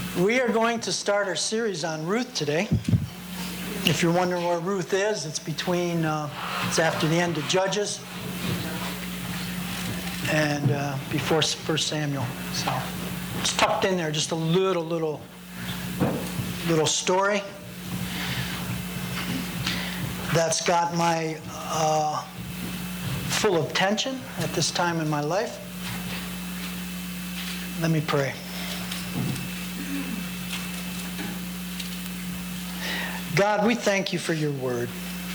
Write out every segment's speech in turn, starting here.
We are going to start our series on Ruth today. If you're wondering where Ruth is, it's it's after the end of Judges and before 1 Samuel. So it's tucked in there, just a little story that's got my full attention at this time in my life. Let me pray. God, we thank you for your word.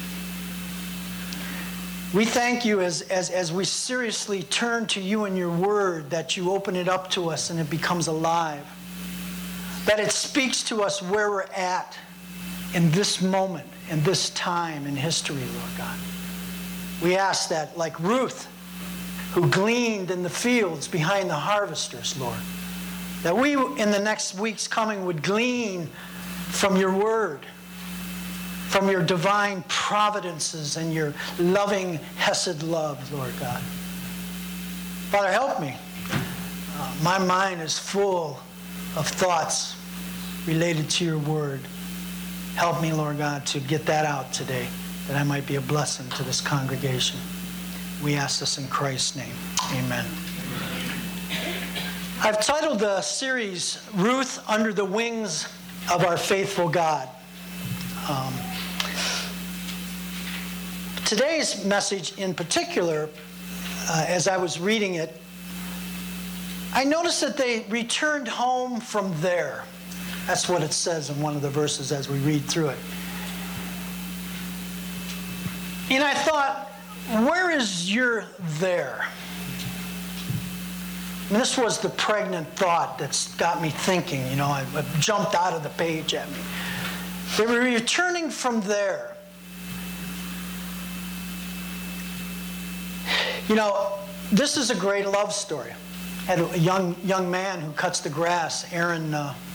We thank you as we seriously turn to you and your word, that you open it up to us and it becomes alive. That it speaks to us where we're at in this moment, in this time in history, Lord God. We ask that, like Ruth, who gleaned in the fields behind the harvesters, Lord, that we in the next weeks coming would glean from your word, from your divine providences and your loving Hesed love, Lord God. Father, help me. My mind is full of thoughts related to your word. Help me, Lord God, to get that out today, that I might be a blessing to this congregation. We ask this in Christ's name. Amen. I've titled the series, Ruth Under the Wings of Our Faithful God. Today's message in particular, as I was reading it, I noticed that they returned home from there. That's what it says in one of the verses as we read through it. And I thought, where is your there? And this was the pregnant thought that's got me thinking. It jumped out of the page at me. They were returning from there. This is a great love story. I had a young man who cuts the grass, Aaron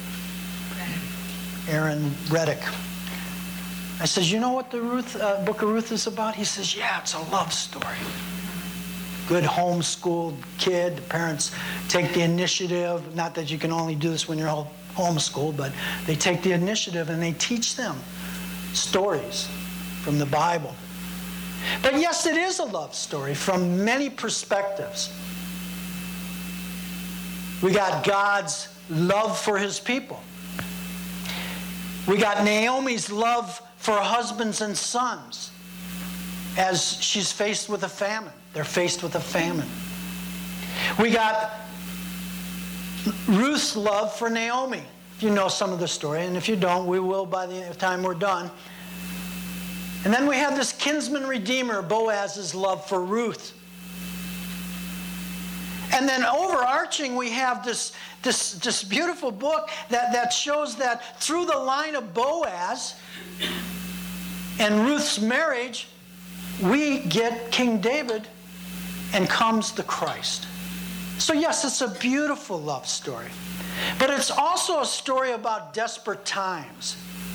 Reddick. I says, you know what the book of Ruth is about? He says, yeah, it's a love story. Good homeschooled kid. The parents take the initiative. Not that you can only do this when you're homeschooled, but they take the initiative and they teach them stories from the Bible. But yes, it is a love story from many perspectives. We got God's love for his people. We got Naomi's love for husbands and sons as she's faced with a famine. They're faced with a famine. We got Ruth's love for Naomi. If you know some of the story, and if you don't, we will by the time we're done. And then we have this kinsman redeemer, Boaz's love for Ruth. And then overarching, we have this beautiful book that shows that through the line of Boaz and Ruth's marriage, we get King David and comes the Christ. So yes, it's a beautiful love story. But it's also a story about desperate times.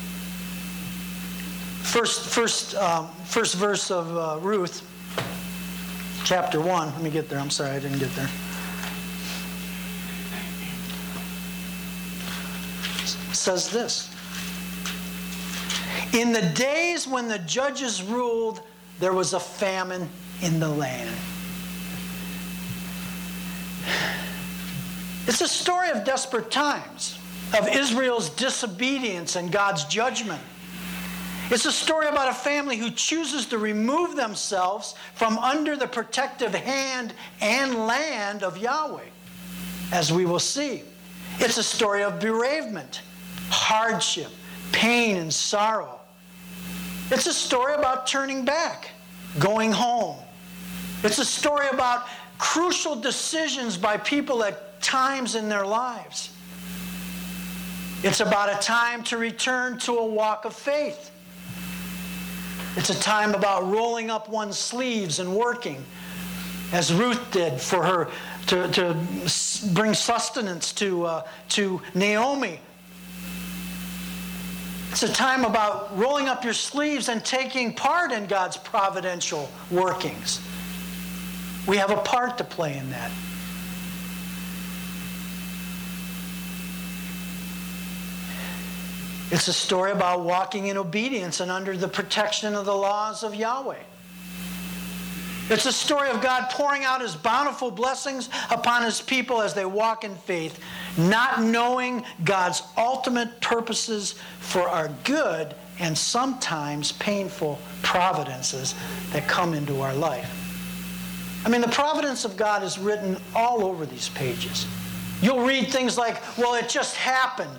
First verse of Ruth, chapter 1. Let me get there. I'm sorry, I didn't get there. It says this. In the days when the judges ruled, there was a famine in the land. It's a story of desperate times, of Israel's disobedience and God's judgment. It's a story about a family who chooses to remove themselves from under the protective hand and land of Yahweh, as we will see. It's a story of bereavement, hardship, pain, and sorrow. It's a story about turning back, going home. It's a story about crucial decisions by people at times in their lives. It's about a time to return to a walk of faith. It's a time about rolling up one's sleeves and working, as Ruth did for her to bring sustenance to Naomi. It's a time about rolling up your sleeves and taking part in God's providential workings. We have a part to play in that. It's a story about walking in obedience and under the protection of the laws of Yahweh. It's a story of God pouring out His bountiful blessings upon His people as they walk in faith, not knowing God's ultimate purposes for our good and sometimes painful providences that come into our life. I mean, the providence of God is written all over these pages. You'll read things like, well, it just happened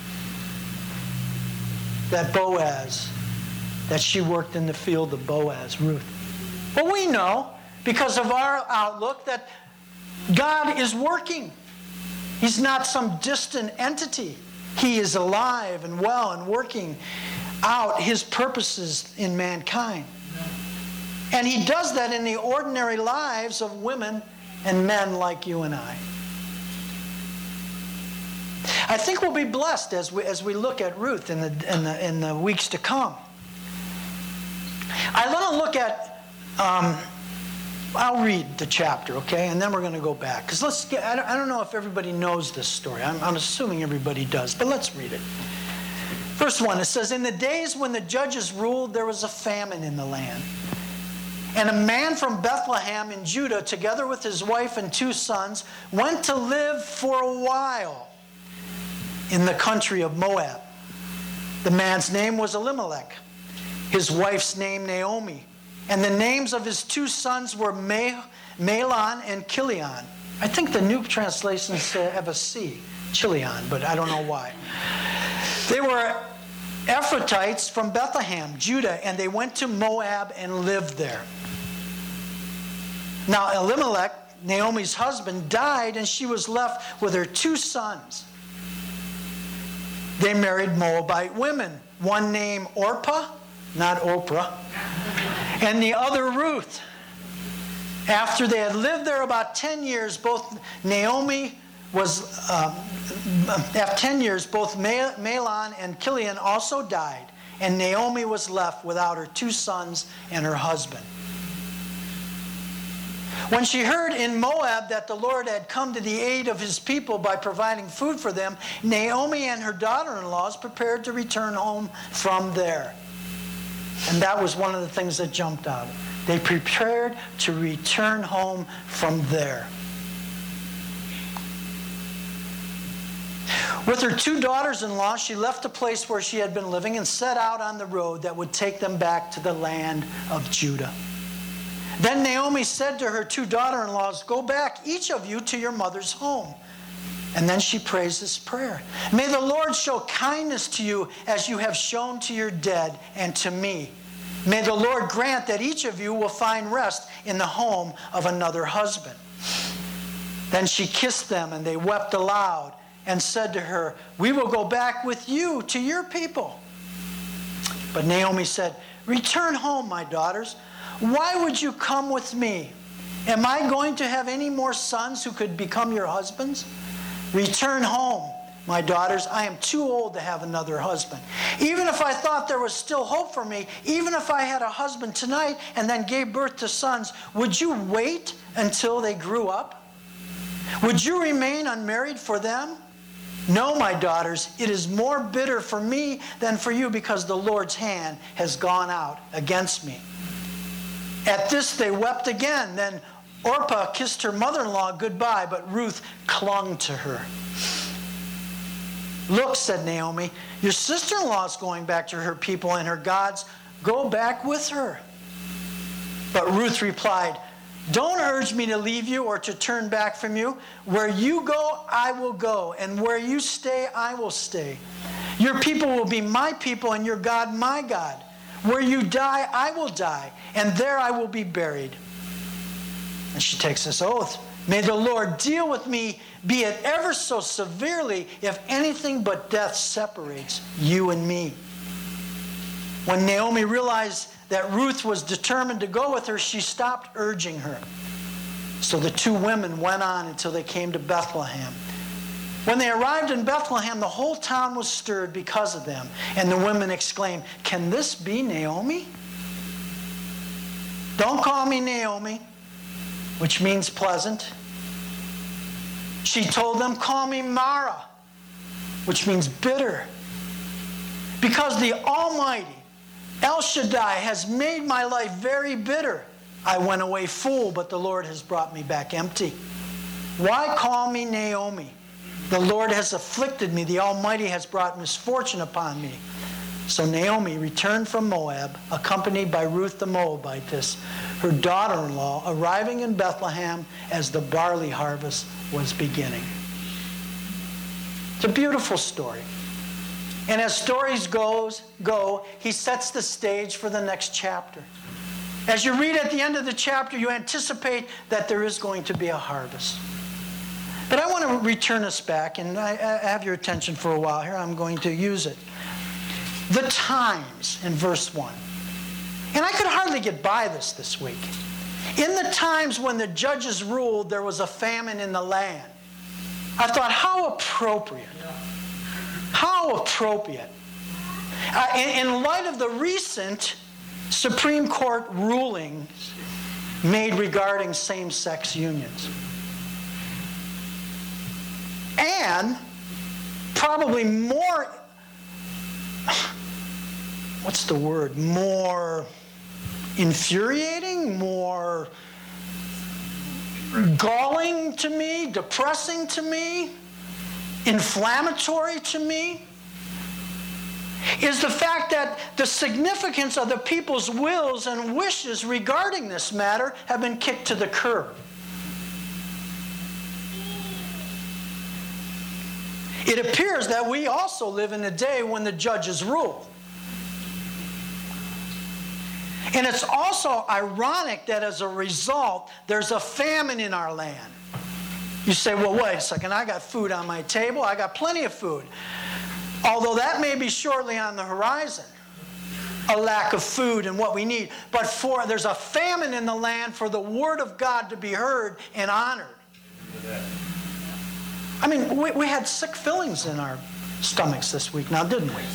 that Boaz, that she worked in the field of Boaz, Ruth. Well, we know, because of our outlook, that God is working. He's not some distant entity. He is alive and well and working out His purposes in mankind. And He does that in the ordinary lives of women and men like you and I. I think we'll be blessed as we look at Ruth in the weeks to come. I want to look at, I'll read the chapter, okay, and then we're going to go back. Because I don't know if everybody knows this story. I'm assuming everybody does, but let's read it. Verse 1, it says, "In the days when the judges ruled, there was a famine in the land. And a man from Bethlehem in Judah, together with his wife and 2 sons, went to live for a while in the country of Moab. The man's name was Elimelech, his wife's name Naomi, and the names of his 2 sons were Mahlon and Chilion." I think the new translations have a C, Chilion, but I don't know why. They were Ephrathites from Bethlehem, Judah, and they went to Moab and lived there. Now Elimelech, Naomi's husband, died, and she was left with her 2 sons. They married Moabite women, one named Orpah, not Oprah, and the other Ruth. After they had lived there about 10 years, both Mahlon and Chilion also died, and Naomi was left without her 2 sons and her husband. When she heard in Moab that the Lord had come to the aid of His people by providing food for them, Naomi and her daughter-in-laws prepared to return home from there. And that was one of the things that jumped out. They prepared to return home from there. With her 2 daughters-in-law, she left the place where she had been living and set out on the road that would take them back to the land of Judah. Then Naomi said to her 2 daughter-in-laws, "Go back, each of you, to your mother's home." And then she prays this prayer. "May the Lord show kindness to you as you have shown to your dead and to me. May the Lord grant that each of you will find rest in the home of another husband." Then she kissed them, and they wept aloud and said to her, "We will go back with you to your people." But Naomi said, "Return home, my daughters. Why would you come with me? Am I going to have any more sons who could become your husbands? Return home, my daughters. I am too old to have another husband. Even if I thought there was still hope for me, even if I had a husband tonight and then gave birth to sons, would you wait until they grew up? Would you remain unmarried for them? No, my daughters, it is more bitter for me than for you, because the Lord's hand has gone out against me." At this they wept again. Then Orpah kissed her mother-in-law goodbye, but Ruth clung to her. "Look," said Naomi, "your sister-in-law is going back to her people and her gods. Go back with her." But Ruth replied, "Don't urge me to leave you or to turn back from you. Where you go, I will go, and where you stay, I will stay. Your people will be my people, and your God my God. Where you die, I will die, and there I will be buried." And she takes this oath. "May the Lord deal with me, be it ever so severely, if anything but death separates you and me." When Naomi realized that Ruth was determined to go with her, she stopped urging her. So the 2 women went on until they came to Bethlehem. When they arrived in Bethlehem, the whole town was stirred because of them. And the women exclaimed, "Can this be Naomi?" "Don't call me Naomi," which means pleasant. She told them, "Call me Mara," which means bitter. Because the Almighty, El Shaddai, has made my life very bitter. I went away full, but the Lord has brought me back empty. Why call me Naomi? The Lord has afflicted me. The Almighty has brought misfortune upon me. So Naomi returned from Moab, accompanied by Ruth the Moabitess, her daughter-in-law, arriving in Bethlehem as the barley harvest was beginning. It's a beautiful story. And as stories go, he sets the stage for the next chapter. As you read at the end of the chapter, you anticipate that there is going to be a harvest. But I want to return us back, and I have your attention for a while here. I'm going to use it. The times in verse 1. And I could hardly get by this week. In the times when the judges ruled, there was a famine in the land. I thought, how appropriate. How appropriate. In light of the recent Supreme Court rulings made regarding same-sex unions. And probably more, what's the word, more infuriating, more galling to me, depressing to me, inflammatory to me, is the fact that the significance of the people's wills and wishes regarding this matter have been kicked to the curb. It appears that we also live in a day when the judges rule. And it's also ironic that as a result, there's a famine in our land. You say, well, wait a second, I got food on my table. I got plenty of food. Although that may be shortly on the horizon, a lack of food and what we need. But there's a famine in the land for the Word of God to be heard and honored. I mean, we had sick feelings in our stomachs this week now, didn't we?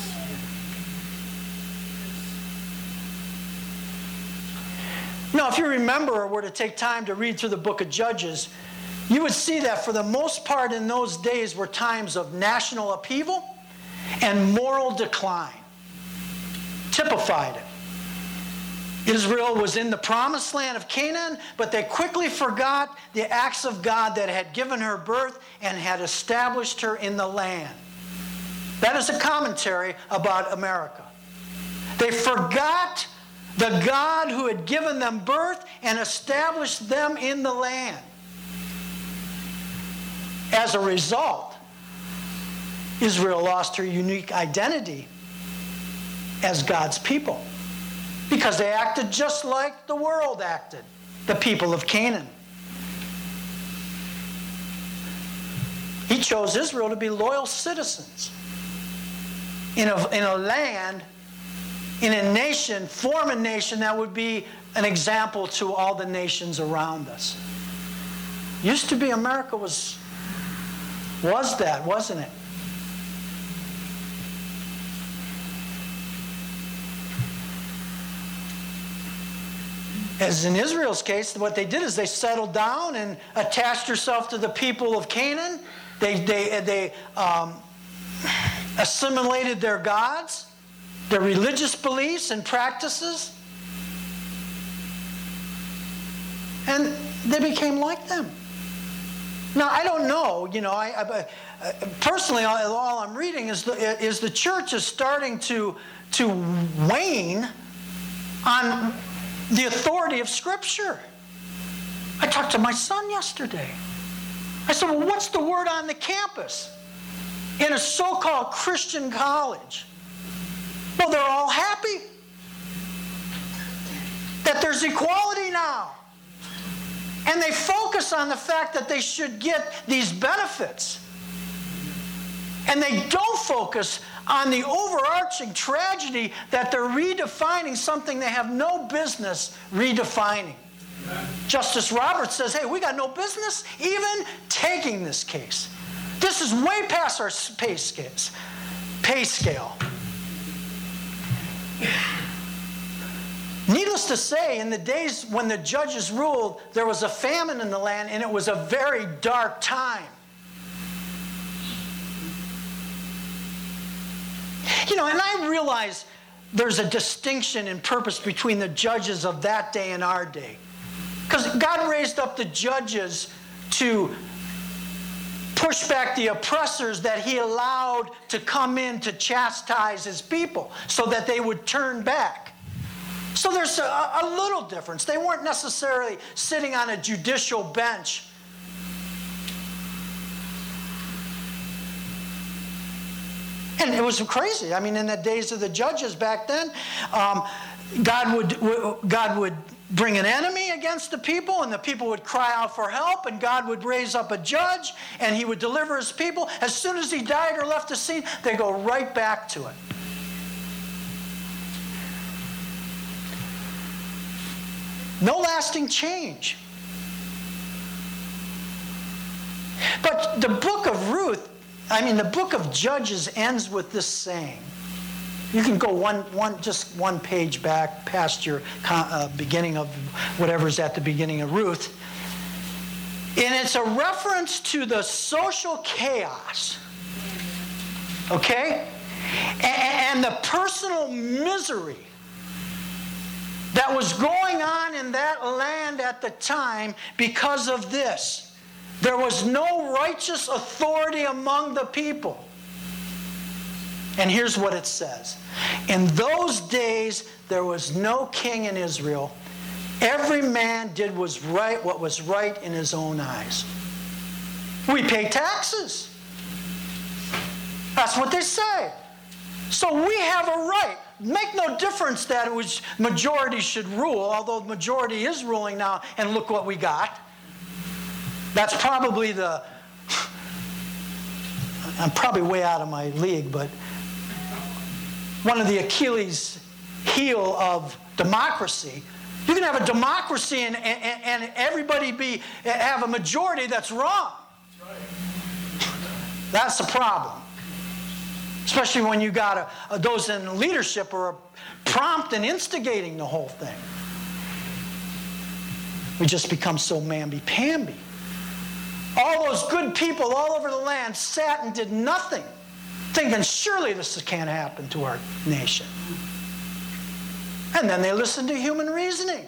Now, if you remember or were to take time to read through the book of Judges, you would see that for the most part in those days were times of national upheaval and moral decline. Typified it. Israel was in the promised land of Canaan, but they quickly forgot the acts of God that had given her birth and had established her in the land. That is a commentary about America. They forgot the God who had given them birth and established them in the land. As a result, Israel lost her unique identity as God's people because they acted just like the world acted, the people of Canaan. He chose Israel to be loyal citizens in a land, in a nation, form a nation that would be an example to all the nations around us. Used to be America was that, wasn't it? As in Israel's case, what they did is they settled down and attached themselves to the people of Canaan. They assimilated their gods, their religious beliefs and practices, and they became like them. Now, I don't know, I personally, all I'm reading is the church is starting to wane on the authority of Scripture. I talked to my son yesterday. I said, well, what's the word on the campus in a so-called Christian college? Well, they're all happy that there's equality now. And they focus on the fact that they should get these benefits. And they don't focus on the overarching tragedy that they're redefining something they have no business redefining. Justice Roberts says, hey, we got no business even taking this case. This is way past our pay scale. Needless to say, in the days when the judges ruled, there was a famine in the land, and it was a very dark time. And I realize there's a distinction in purpose between the judges of that day and our day. Because God raised up the judges to push back the oppressors that he allowed to come in to chastise his people so that they would turn back. So there's a little difference. They weren't necessarily sitting on a judicial bench. And it was crazy. I mean, in the days of the judges back then, God would bring an enemy against the people, and the people would cry out for help, and God would raise up a judge, and he would deliver his people. As soon as he died or left the scene, they go right back to it. No lasting change. But the book of Ruth, the book of Judges ends with this saying. You can go just one page back past your beginning of whatever's at the beginning of Ruth. And it's a reference to the social chaos. Okay? And the personal misery that was going on in that land at the time because of this. There was no righteous authority among the people. And here's what it says. In those days, there was no king in Israel. Every man did what was right in his own eyes. We pay taxes. That's what they say. So we have a right. Make no difference that it was majority should rule, although the majority is ruling now, and look what we got. That's probably I'm probably way out of my league, but one of the Achilles heel of democracy. You can have a democracy and everybody have a majority that's wrong. That's the problem. Especially when you got those in leadership who are prompt and instigating the whole thing. We just become so mamby-pamby. All those good people all over the land sat and did nothing, thinking, surely this can't happen to our nation. And then they listened to human reasoning.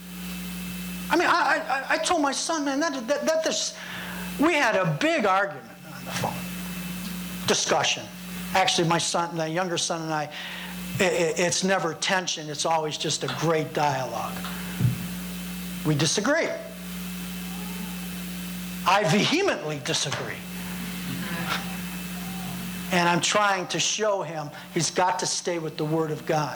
I told my son, man, we had a big argument on the phone. Discussion. Actually, my son, the younger son and I, it's never tension. It's always just a great dialogue. We disagree. I vehemently disagree. And I'm trying to show him he's got to stay with the Word of God.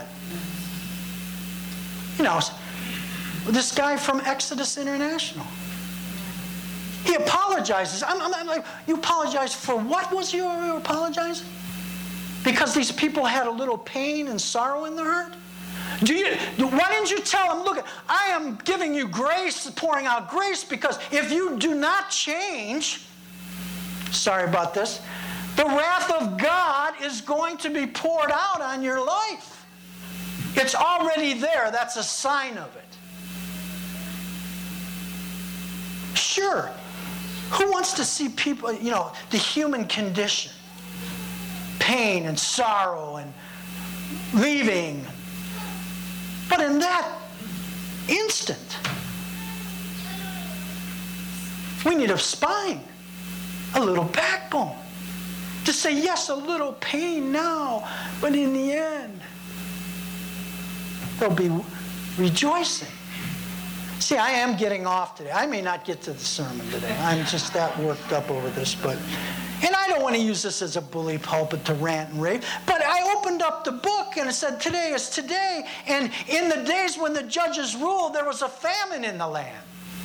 This guy from Exodus International. He apologizes. I'm like, you apologize for what was you apologizing? Because these people had a little pain and sorrow in their heart? Why didn't you tell them, look, I am giving you grace, pouring out grace, because if you do not change, sorry about this, the wrath of God is going to be poured out on your life. It's already there. That's a sign of it. Sure. Who wants to see people, the human condition? Pain and sorrow and leaving. But in that instant, we need a spine, a little backbone. To say, yes, a little pain now, but in the end, there'll be rejoicing. See, I am getting off today. I may not get to the sermon today. I'm just that worked up over this, and I don't want to use this as a bully pulpit to rant and rave, but I opened up the book and it said, today is today. And in the days when the judges ruled, there was a famine in the land.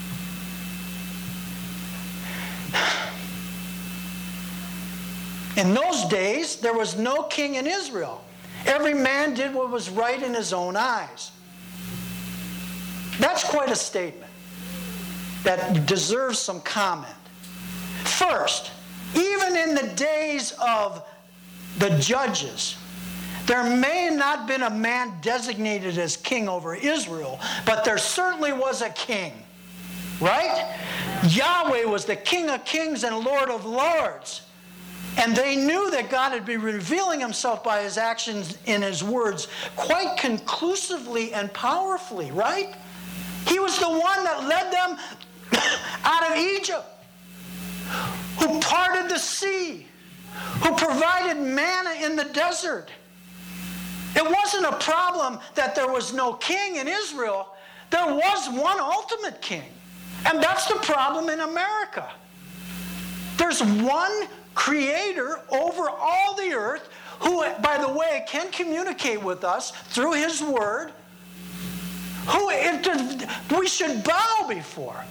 In those days, there was no king in Israel. Every man did what was right in his own eyes. That's quite a statement that deserves some comment. First, even in the days of the judges, there may not have been a man designated as king over Israel, but there certainly was a king. Right? Yahweh was the King of Kings and Lord of Lords. And they knew that God had been revealing himself by his actions in his words quite conclusively and powerfully, right? He was the one that led them out of Egypt, who parted the sea, who provided manna in the desert. It wasn't a problem that there was no king in Israel. There was one ultimate king. And that's the problem in America. There's one creator over all the earth who, by the way, can communicate with us through his word, who we should bow before.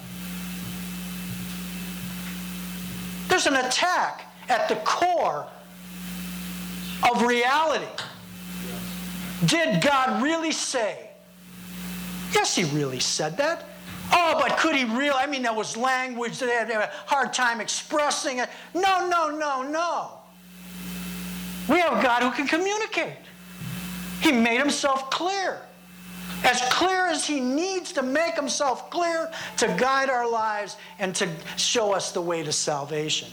There's an attack at the core of reality. Did God really say? Yes, he really said that. Oh, but could he really? I mean, that was language that they had a hard time expressing it. No, no, no, no. We have a God who can communicate. He made himself clear. As clear as he needs to make himself clear to guide our lives and to show us the way to salvation.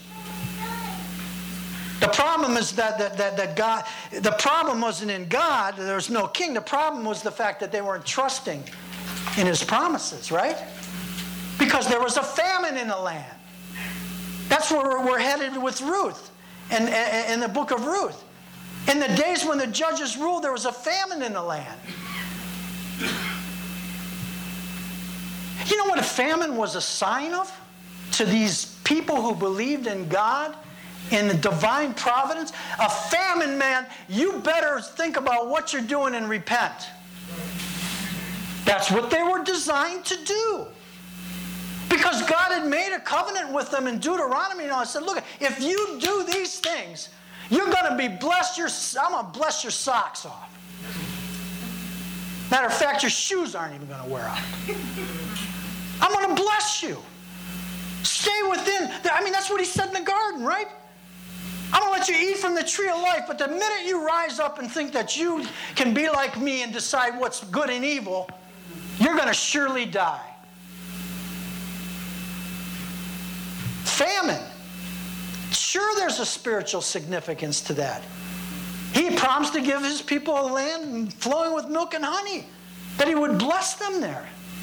The problem is that God, the problem wasn't in God, there was no king. The problem was the fact that they weren't trusting in his promises, right? Because there was a famine in the land. That's where we're headed with Ruth, and in the book of Ruth. In the days when the judges ruled, there was a famine in the land. You know what a famine was a sign of to these people who believed in God? In the divine providence, a famine, man, you better think about what you're doing and repent. That's what they were designed to do. Because God had made a covenant with them in Deuteronomy. And I said, look, if you do these things, you're going to be blessed. I'm going to bless your socks off. Matter of fact, your shoes aren't even going to wear out. I'm going to bless you. Stay within. I mean, that's what he said in the garden, right? I'm going to let you eat from the tree of life, but the minute you rise up and think that you can be like me and decide what's good and evil, you're going to surely die. Famine. Sure, there's a spiritual significance to that. He promised to give his people a land flowing with milk and honey, that he would bless them there.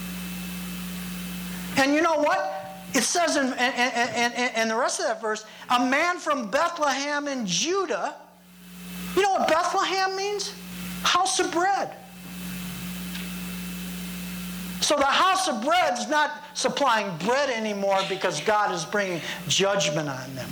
And you know what? It says in the rest of that verse, a man from Bethlehem in Judah. You know what Bethlehem means? House of bread. So the house of bread is not supplying bread anymore because God is bringing judgment on them.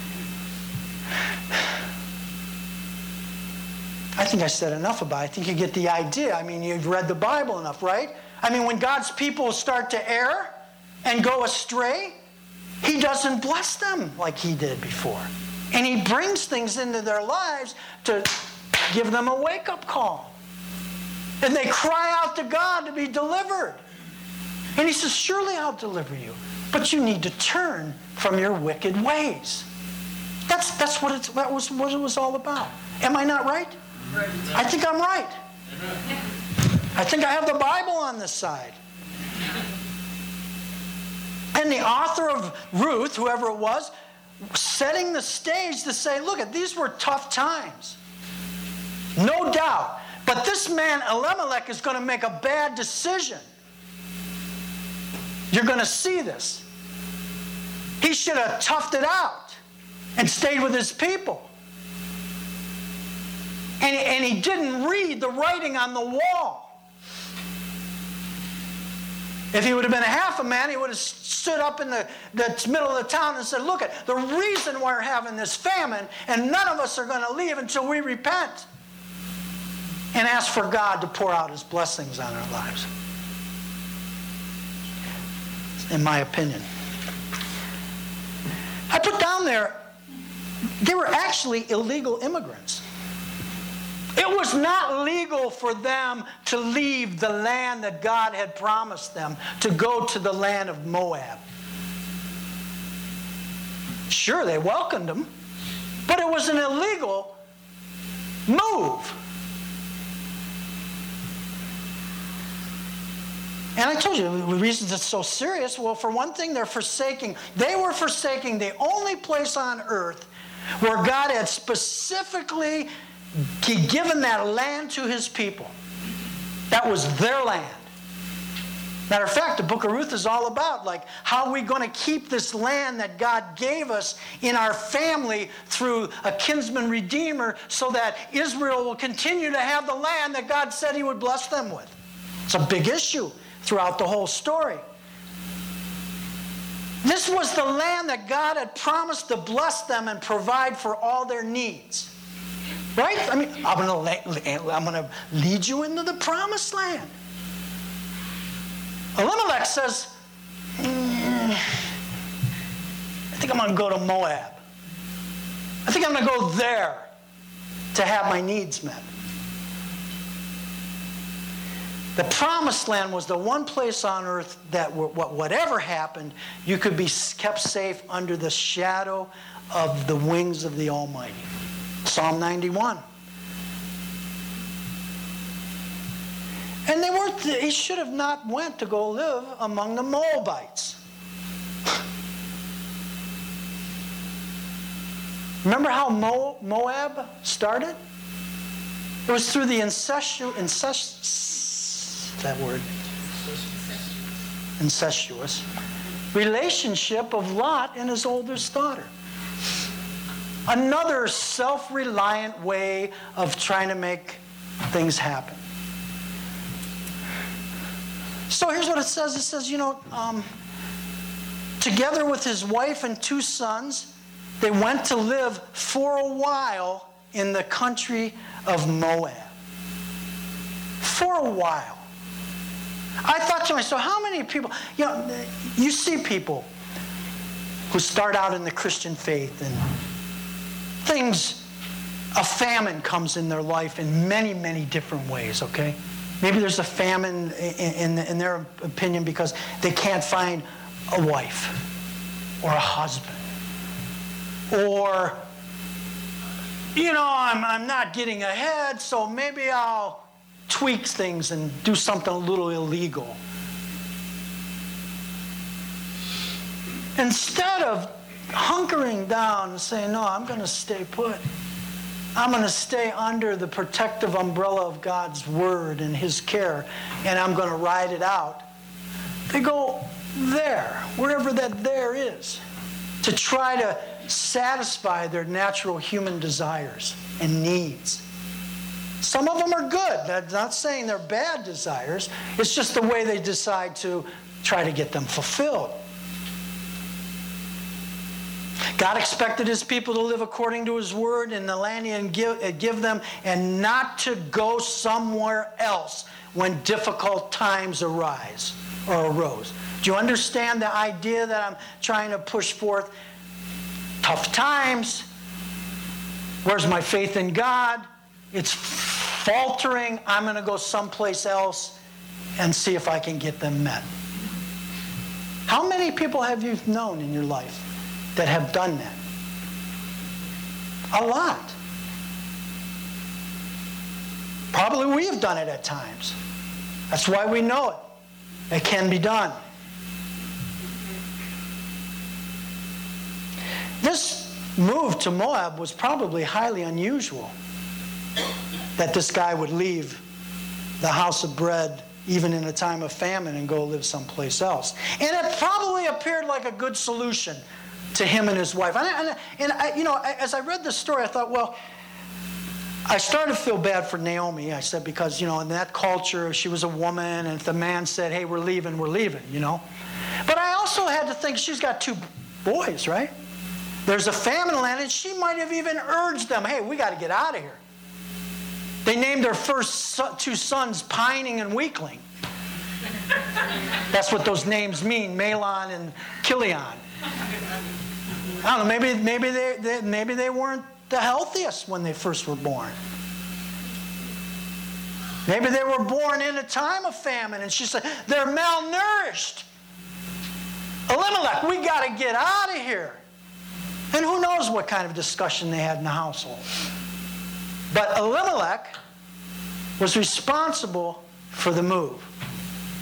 I think I said enough about it. I think you get the idea. I mean, you've read the Bible enough, right? I mean, when God's people start to err and go astray, he doesn't bless them like he did before. And he brings things into their lives to give them a wake-up call. And they cry out to God to be delivered. And he says, surely I'll deliver you. But you need to turn from your wicked ways. That's what it was all about. Am I not right? I think I'm right. I think I have the Bible on this side. And the author of Ruth, whoever it was, setting the stage to say, look, these were tough times. No doubt. But this man, Elimelech, is going to make a bad decision. You're going to see this. He should have toughed it out and stayed with his people. And he didn't read the writing on the wall. If he would have been a half a man, he would have stood up in the middle of the town and said, look, the reason we're having this famine and none of us are going to leave until we repent and ask for God to pour out his blessings on our lives. In my opinion. I put down there, they were actually illegal immigrants. It was not legal for them to leave the land that God had promised them to go to the land of Moab. Sure, they welcomed them, but it was an illegal move. And I told you the reasons it's so serious. Well, for one thing, they were forsaking the only place on earth where God had specifically given that land to his people. That was their land. Matter of fact, the book of Ruth is all about how are we going to keep this land that God gave us in our family through a kinsman redeemer so that Israel will continue to have the land that God said he would bless them with. It's a big issue throughout the whole story. This was the land that God had promised to bless them and provide for all their needs. Right? I mean, I'm going to lead you into the promised land. Elimelech says, I think I'm going to go to Moab. I think I'm going to go there to have my needs met. The promised land was the one place on earth that whatever happened, you could be kept safe under the shadow of the wings of the Almighty. Psalm 91. And he should have not went to go live among the Moabites. Remember how Moab started? It was through the incestuous relationship of Lot and his oldest daughter. Another self-reliant way of trying to make things happen. So here's what it says. It says, together with his wife and 2 sons, they went to live for a while in the country of Moab. For a while. I thought to myself, how many people, you see people who start out in the Christian faith and a famine comes in their life in many, many different ways, okay? Maybe there's a famine in their opinion because they can't find a wife or a husband. Or, I'm not getting ahead, so maybe I'll tweak things and do something a little illegal. Instead of hunkering down and saying, no, I'm going to stay put. I'm going to stay under the protective umbrella of God's word and his care, and I'm going to ride it out. They go there, wherever that there is, to try to satisfy their natural human desires and needs. Some of them are good. That's not saying they're bad desires. It's just the way they decide to try to get them fulfilled. God expected his people to live according to his word in the land he had give them, and not to go somewhere else when difficult times arose. Do you understand the idea that I'm trying to push forth? Tough times. Where's my faith in God? It's faltering. I'm going to go someplace else and see if I can get them met. How many people have you known in your life that have done that? A lot. Probably we have done it at times. That's why we know it. It can be done. This move to Moab was probably highly unusual, that this guy would leave the house of bread even in a time of famine and go live someplace else. And it probably appeared like a good solution to him and his wife. As I read this story, I thought, well, I started to feel bad for Naomi. I said, because, in that culture, she was a woman, and if the man said, hey, we're leaving, But I also had to think she's got 2 boys, right? There's a famine land, and she might have even urged them, hey, we got to get out of here. They named their first 2 sons Pining and Weakling. That's what those names mean, Mahlon and Chilion. I don't know, maybe they weren't the healthiest when they first were born. Maybe they were born in a time of famine, and she said, they're malnourished. Elimelech, we got to get out of here. And who knows what kind of discussion they had in the household. But Elimelech was responsible for the move,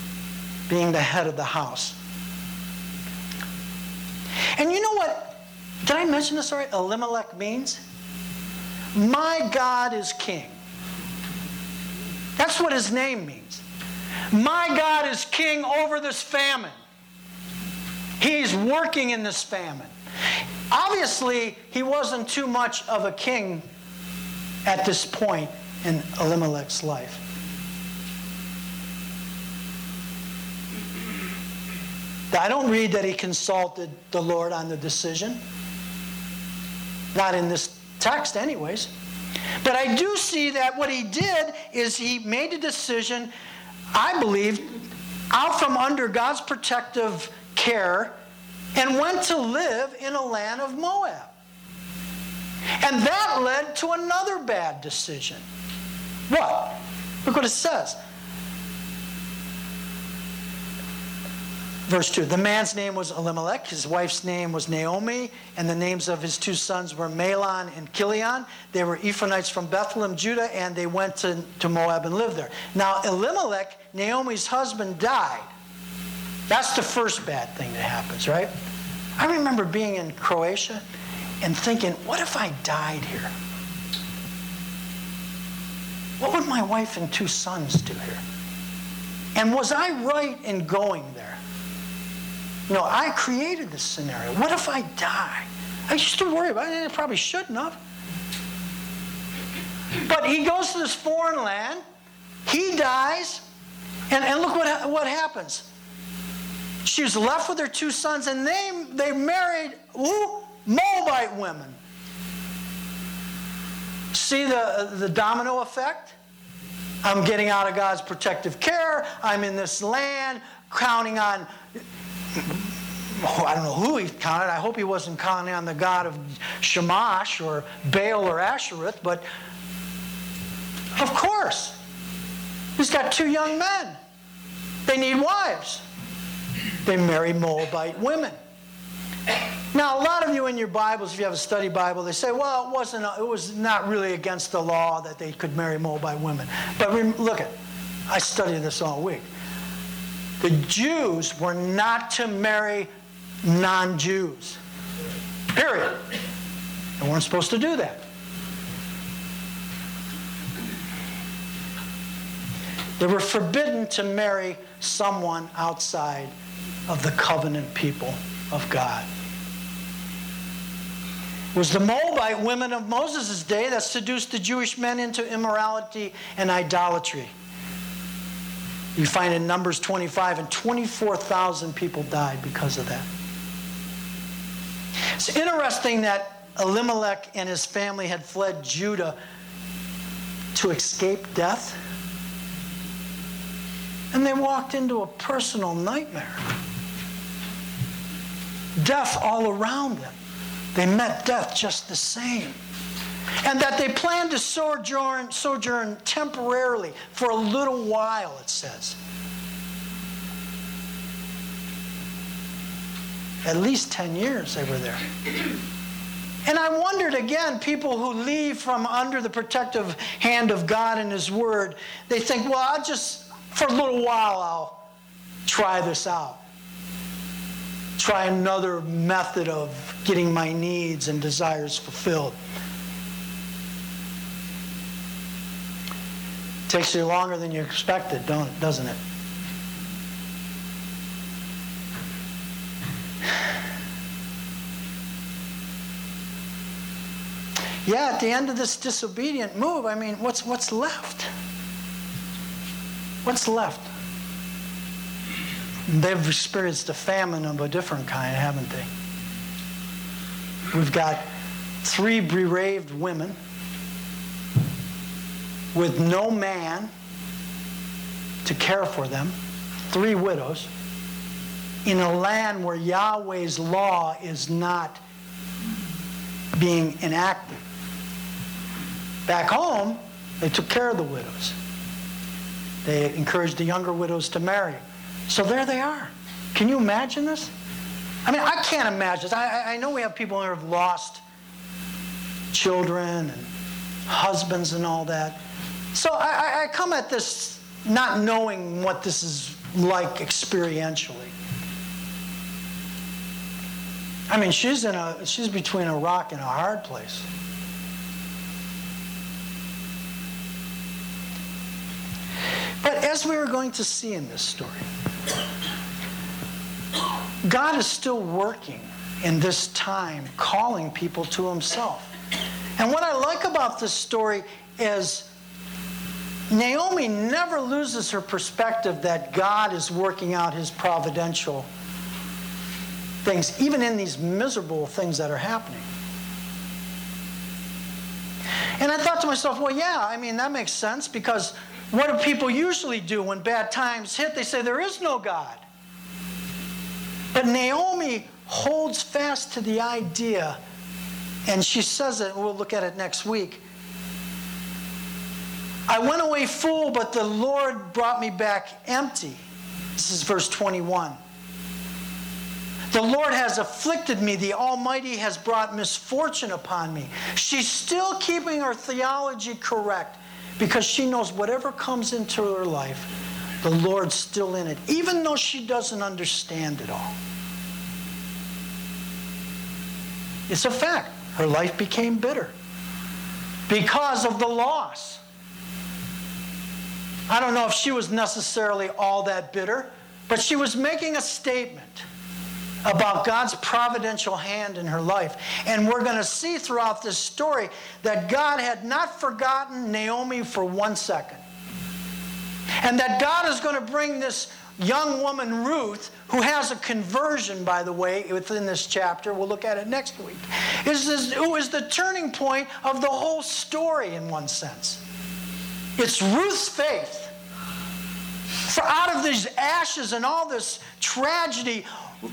being the head of the house. And you know what Did I mention this already? Elimelech means? My God is king. That's what his name means. My God is king over this famine. He's working in this famine. Obviously, he wasn't too much of a king at this point in Elimelech's life. I don't read that he consulted the Lord on the decision. Not in this text anyways. But I do see that what he did is he made a decision, I believe, out from under God's protective care and went to live in a land of Moab. And that led to another bad decision. What? Look what it says. Verse 2, the man's name was Elimelech, his wife's name was Naomi, and the names of his two sons were Mahlon and Chilion. They were Ephrathites from Bethlehem, Judah, and they went to Moab and lived there. Now, Elimelech, Naomi's husband, died. That's the first bad thing that happens, right? I remember being in Croatia and thinking, what if I died here? What would my wife and two sons do here? And was I right in going there? You know, I created this scenario. What if I die? I used to worry about it. I probably shouldn't have. But he goes to this foreign land. He dies. And look what happens. She was left with her two sons, and they married Moabite women. See the domino effect? I'm getting out of God's protective care. I'm in this land, counting on... I don't know who he counted. I hope he wasn't counting on the god of Shamash or Baal or Ashereth, but of course. He's got two young men. They need wives. They marry Moabite women. Now, a lot of you in your Bibles, if you have a study Bible, they say, well, it was not really against the law that they could marry Moabite women. But look I studied this all week. The Jews were not to marry non-Jews. Period. They weren't supposed to do that. They were forbidden to marry someone outside of the covenant people of God. It was the Moabite women of Moses' day that seduced the Jewish men into immorality and idolatry. You find in Numbers 25, and 24,000 people died because of that. It's interesting that Elimelech and his family had fled Judah to escape death. And they walked into a personal nightmare. Death all around them. They met death just the same. And that they planned to sojourn temporarily for a little while, it says. At least 10 years they were there. And I wondered again, people who leave from under the protective hand of God and His Word, they think, well, for a little while, I'll try this out. Try another method of getting my needs and desires fulfilled. Takes you longer than you expected, doesn't it? Yeah, at the end of this disobedient move, I mean, what's left? What's left? They've experienced a famine of a different kind, haven't they? We've got 3 bereaved women with no man to care for them, 3 widows, in a land where Yahweh's law is not being enacted. Back home, they took care of the widows. They encouraged the younger widows to marry. So there they are. Can you imagine this? I mean, I can't imagine this. I know we have people who have lost children and husbands and all that. So I come at this not knowing what this is like experientially. I mean, she's between a rock and a hard place. But as we are going to see in this story, God is still working in this time, calling people to himself. And what I like about this story is Naomi never loses her perspective that God is working out his providential things, even in these miserable things that are happening. And I thought to myself, well, yeah, I mean, that makes sense, because what do people usually do when bad times hit? They say there is no God. But Naomi holds fast to the idea, and she says it, we'll look at it next week. I went away full, but the Lord brought me back empty. This is verse 21. The Lord has afflicted me. The Almighty has brought misfortune upon me. She's still keeping her theology correct, because she knows whatever comes into her life, the Lord's still in it, even though she doesn't understand it all. It's a fact. Her life became bitter because of the loss. I don't know if she was necessarily all that bitter, but she was making a statement about God's providential hand in her life. And we're going to see throughout this story that God had not forgotten Naomi for 1 second. And that God is going to bring this young woman, Ruth, who has a conversion, by the way, within this chapter, we'll look at it next week, who is the turning point of the whole story in one sense. It's Ruth's faith. For out of these ashes and all this tragedy,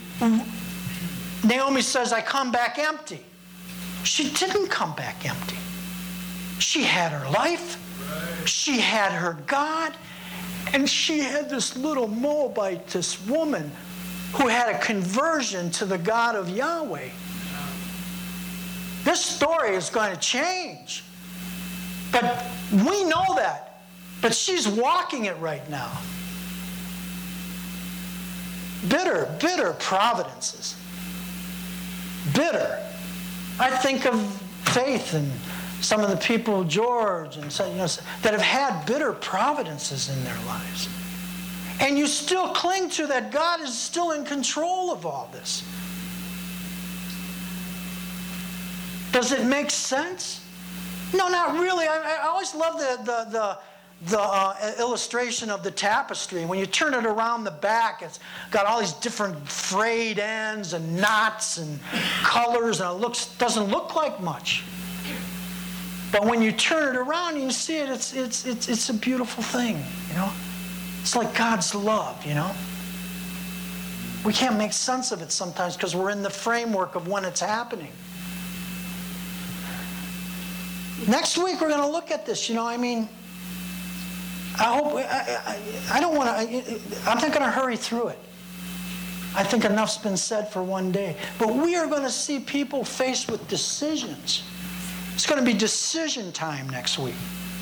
Naomi says, I come back empty. She didn't come back empty. She had her life. She had her God. And she had this little Moabite, this woman, who had a conversion to the God of Yahweh. This story is going to change. But we know that. But she's walking it right now. Bitter providences. Bitter. I think of Faith and some of the people, George, and some, that have had bitter providences in their lives. And you still cling to that God is still in control of all this. Does it make sense? No, not really. I always love the illustration of the tapestry. When you turn it around the back, it's got all these different frayed ends and knots and colors, and it doesn't look like much. But when you turn it around and you see it, it's a beautiful thing, It's like God's love, We can't make sense of it sometimes because we're in the framework of when it's happening. Next week we're going to look at this, I hope, I don't want to, I'm not going to hurry through it. I think enough's been said for one day. But we are going to see people faced with decisions. It's going to be decision time next week.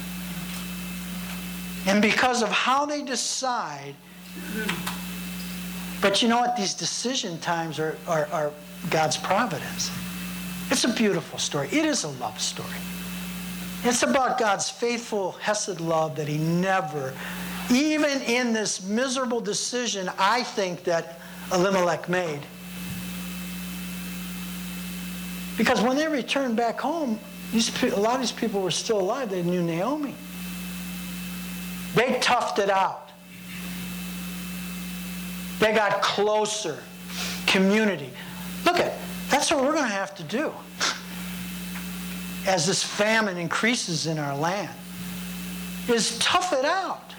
And because of how they decide, but you know what? These decision times are God's providence. It's a beautiful story. It is a love story. It's about God's faithful Hesed love that he never, even in this miserable decision, I think, that Elimelech made. Because when they returned back home, a lot of these people were still alive. They knew Naomi. They toughed it out. They got closer. Community. Look that's what we're going to have to do as this famine increases in our land, is tough it out.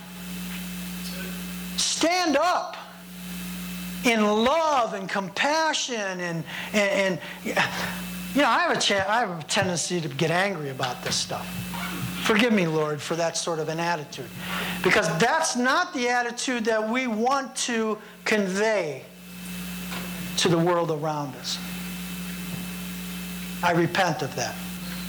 Stand up in love and compassion and I have a tendency to get angry about this stuff. Forgive me, Lord, for that sort of an attitude. Because that's not the attitude that we want to convey to the world around us. I repent of that.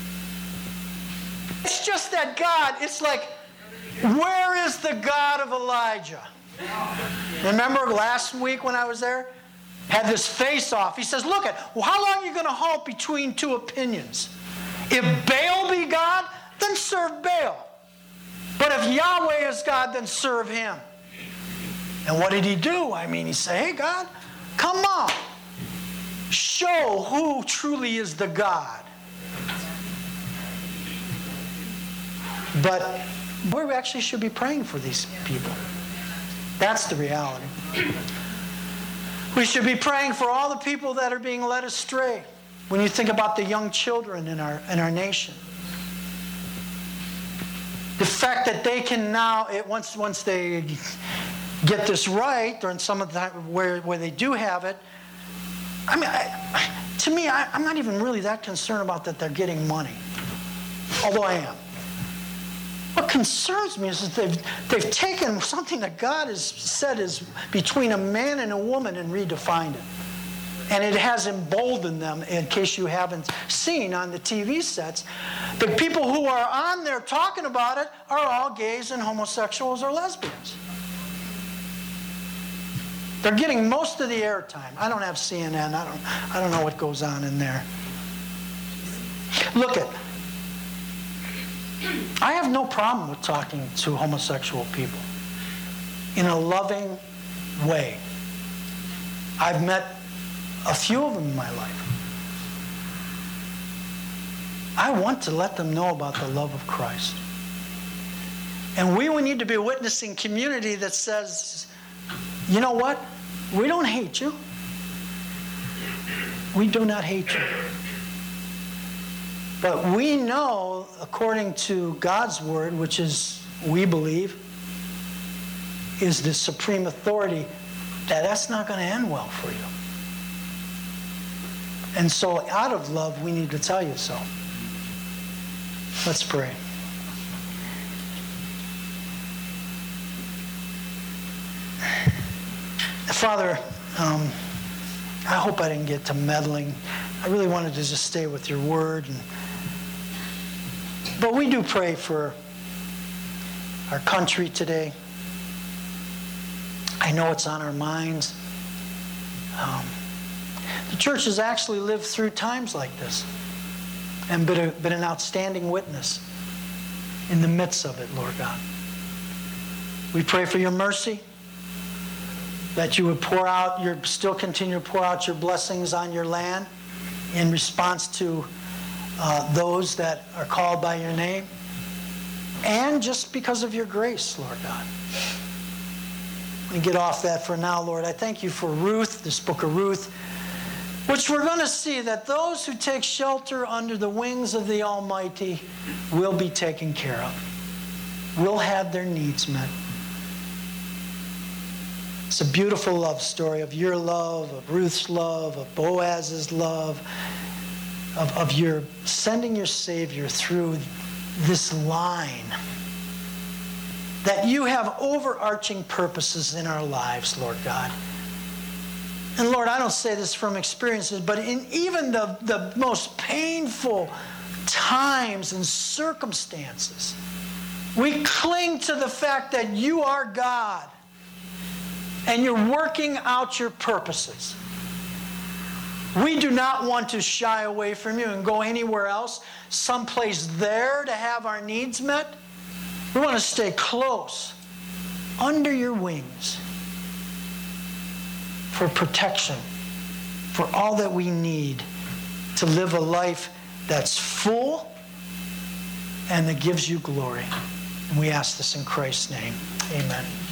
It's just that God, it's like, where is the God of Elijah? Remember last week when I was there? had this face-off. He says, look, how long are you going to halt between two opinions? If Baal be God, then serve Baal. But if Yahweh is God, then serve him. And what did he do? He said, hey, God, come on. Show who truly is the God. But we actually should be praying for these people. That's the reality. We should be praying for all the people that are being led astray. When you think about the young children in our nation. The fact that they can now, once they get this right, or in some of the time where they do have it, to me, I'm not even really that concerned about that they're getting money. Although I am. What concerns me is that they've taken something that God has said is between a man and a woman and redefined it. And it has emboldened them, in case you haven't seen on the TV sets. The people who are on there talking about it are all gays and homosexuals or lesbians. They're getting most of the airtime. I don't have CNN. I don't know what goes on in there. Look, I have no problem with talking to homosexual people in a loving way. I've met a few of them in my life. I want to let them know about the love of Christ. And we need to be a witnessing community that says, you know what? We don't hate you. We do not hate you. But we know, according to God's word, which is, we believe, is the supreme authority, that's not going to end well for you. And so, out of love, we need to tell you so. Let's pray. Father, I hope I didn't get to meddling. I really wanted to just stay with your word. But we do pray for our country today. I know it's on our minds. The church has actually lived through times like this and been an outstanding witness in the midst of it, Lord God. We pray for your mercy, that you would still continue to pour out your blessings on your land in response to those that are called by your name, and just because of your grace, Lord God. Let me get off that for now, Lord. I thank you for Ruth, this book of Ruth, which we're going to see that those who take shelter under the wings of the Almighty will be taken care of, will have their needs met. It's a beautiful love story of your love, of Ruth's love, of Boaz's love, of your sending your Savior through this line. That you have overarching purposes in our lives, Lord God. And Lord, I don't say this from experiences, but in even the most painful times and circumstances, we cling to the fact that you are God. And you're working out your purposes. We do not want to shy away from you and go anywhere else, someplace there to have our needs met. We want to stay close, under your wings, for protection, for all that we need to live a life that's full and that gives you glory. And we ask this in Christ's name. Amen.